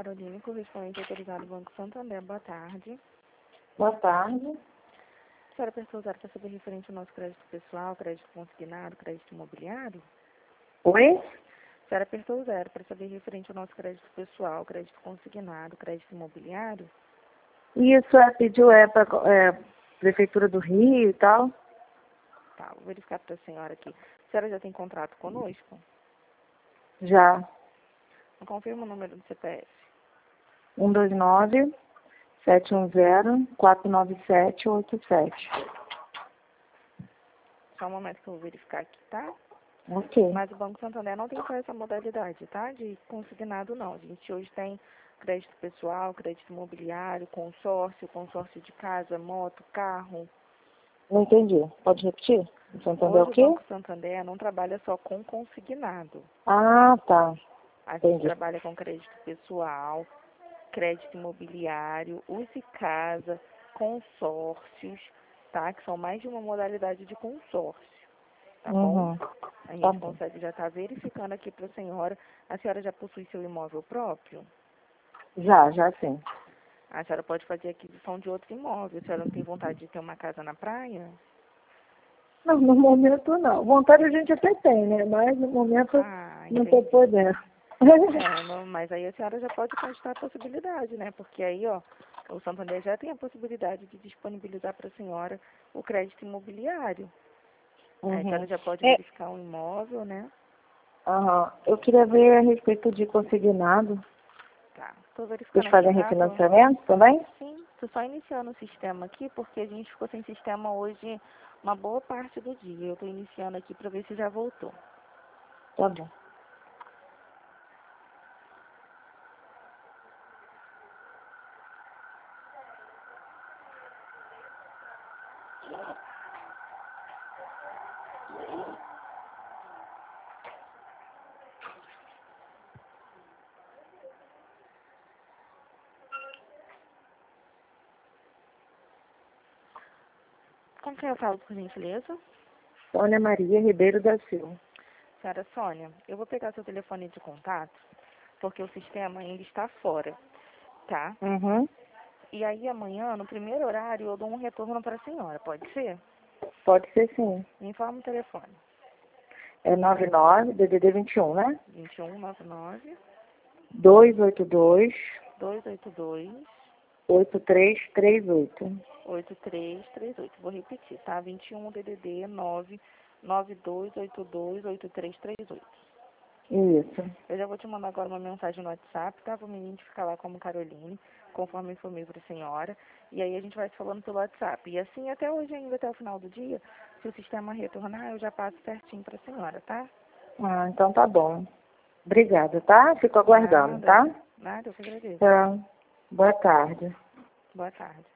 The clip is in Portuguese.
Caroline, correspondente autorizado do Banco Santander. Boa tarde. Boa tarde. A senhora apertou 0 para saber referente ao nosso crédito pessoal, crédito consignado, crédito imobiliário? Oi? A senhora apertou 0 para saber referente ao nosso crédito pessoal, crédito consignado, crédito imobiliário? Isso pediu para Prefeitura do Rio e tal? Tá, vou verificar para a senhora aqui. A senhora já tem contrato conosco? Já. Confirma o número do CPF. 129-710-49787. Só um momento que eu vou verificar aqui, tá? Ok. Mas o Banco Santander não tem só essa modalidade, tá? De consignado, não. A gente hoje tem crédito pessoal, crédito imobiliário, consórcio de casa, moto, carro. Não entendi. Pode repetir? Você entendeu Hoje o o quê? Banco Santander não trabalha só com consignado. Ah, tá. A gente Entendi. trabalha com crédito pessoal, crédito imobiliário, use casa, consórcios, tá? Que são mais de uma modalidade de consórcio, tá bom? Uhum. A gente Tá bom. consegue já estar verificando aqui para a senhora. A senhora já possui seu imóvel próprio? Já sim. A senhora pode fazer aquisição de outro imóvel. A senhora não tem vontade de ter uma casa na praia? Não, no momento não. Vontade a gente até tem, né? Mas no momento não estou Entendi. podendo. Mas aí a senhora já pode cogitar a possibilidade, né? Porque aí, ó, o Santander já tem a possibilidade de disponibilizar para a senhora o crédito imobiliário. Aí a senhora Uhum. já pode verificar um imóvel, né? Eu queria ver a respeito de consignado. Tá. Estou Vocês verificando aqui, fazem tá? refinanciamento também? Sim, tô só iniciando o sistema aqui, porque a gente ficou sem sistema hoje uma boa parte do dia. Eu estou iniciando aqui para ver se já voltou. Tá bom. Como que eu falo, por gentileza? Sônia Maria Ribeiro da Silva. Senhora Sônia, eu vou pegar seu telefone de contato, porque o sistema ainda está fora, tá? Uhum. E aí amanhã, no primeiro horário, eu dou um retorno para a senhora, pode ser? Pode ser sim. Me informa o telefone. É 99, DDD 21, né? 2199 282 282 8338. 8338. Vou repetir, tá? 21 DDD 992828338. Isso. Eu já vou te mandar agora uma mensagem no WhatsApp, tá? Vou me identificar lá como Caroline, conforme informei para a senhora. E aí a gente vai se falando pelo WhatsApp. E assim até hoje ainda, até o final do dia, se o sistema retornar, eu já passo certinho para a senhora, tá? Ah, então tá bom. Obrigada, tá? Fico aguardando, Nada, tá? nada, eu que agradeço. Tá. Boa tarde. Boa tarde.